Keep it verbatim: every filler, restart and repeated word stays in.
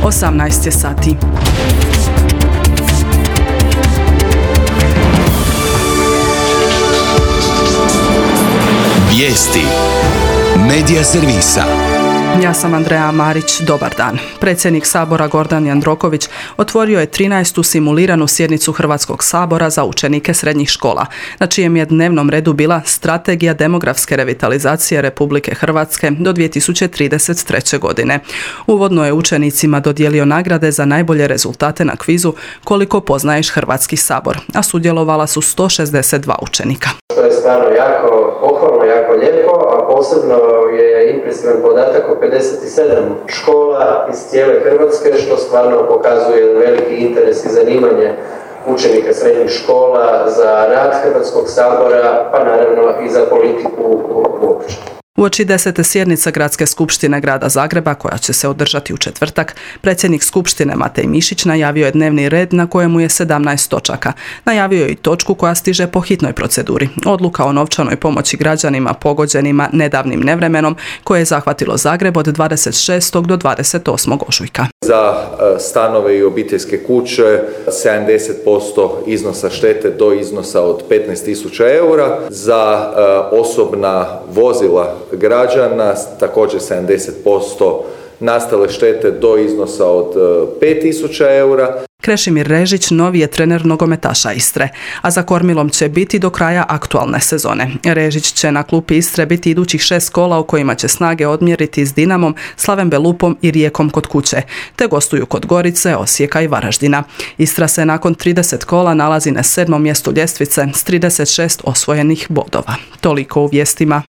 osamnaest je sati. Vijesti Medija servisa. Ja sam Andreja Marić, dobar dan. Predsjednik Sabora Gordan Jandroković otvorio je trinaestu simuliranu sjednicu Hrvatskog sabora za učenike srednjih škola, na čijem je dnevnom redu bila Strategija demografske revitalizacije Republike Hrvatske do dvije tisuće trideset treće. godine. Uvodno je učenicima dodijelio nagrade za najbolje rezultate na kvizu Koliko poznaješ Hrvatski sabor, a sudjelovala su sto šezdeset dva učenika. To je stvarno jako pohvalno, jako lijepo, a posebno je impresivan podatak o pedeset sedam škola iz cijele Hrvatske, što stvarno pokazuje veliki interes i zanimanje učenika srednjih škola za rad Hrvatskog sabora, pa naravno i za politiku uopće. Uoči desete sjednice Gradske skupštine Grada Zagreba, koja će se održati u četvrtak, predsjednik skupštine Matej Mišić najavio je dnevni red na kojemu je sedamnaest točaka. Najavio je i točku koja stiže po hitnoj proceduri. Odluka o novčanoj pomoći građanima pogođenima nedavnim nevremenom koje je zahvatilo Zagreb od dvadeset šestog do dvadeset osmog ožujka. Za stanove i obiteljske kuće sedamdeset posto iznosa štete do iznosa od petnaest tisuća eura. Za osobna vozila građana također sedamdeset posto nastale štete do iznosa od pet tisuća eura. Krešimir Režić novi je trener nogometaša Istre, a za kormilom će biti do kraja aktualne sezone. Režić će na klupi Istre biti idućih šest kola u kojima će snage odmjeriti s Dinamom, Slaven Belupom i Rijekom kod kuće, te gostuju kod Gorice, Osijeka i Varaždina. Istra se nakon trideset kola nalazi na sedmom mjestu ljestvice s trideset šest osvojenih bodova. Toliko u vijestima.